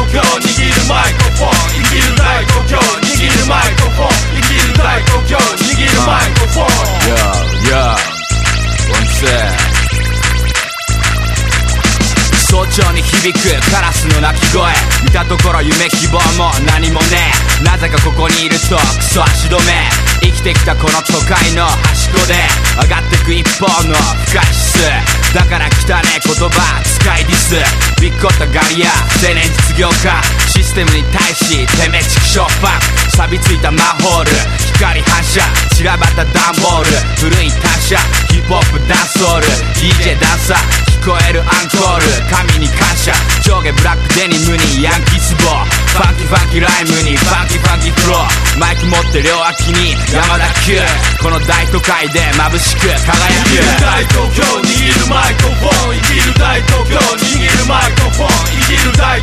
東京握るマイクロフォン生きる大東京握るマイクロフォン生きる大東京握るマイクロフォン Yo Yo音声早朝に響くカラスの鳴き声見たところ夢希望も何もねえなぜかここにいるとクソ足止め生きてきたこの都会の端っこで上がってく一方の不可指数だから汚ねえ言葉使いディスびっこったガリア青年実業家システムに対してめちくしょファン錆びついたマンホール光反射散らばったダンボール古い他社ヒップホップダンスホール DJ ダンサー聞こえるアンコール神に感謝上下ブラックデニムにヤンキースボファンキーファンキーライムにファンキーファンキーフローマイク持って両脇に山田 Q この大都会で眩しく輝く生きる大東京握るマイクロフォン生きる大東京握るマイクロフォン生きる大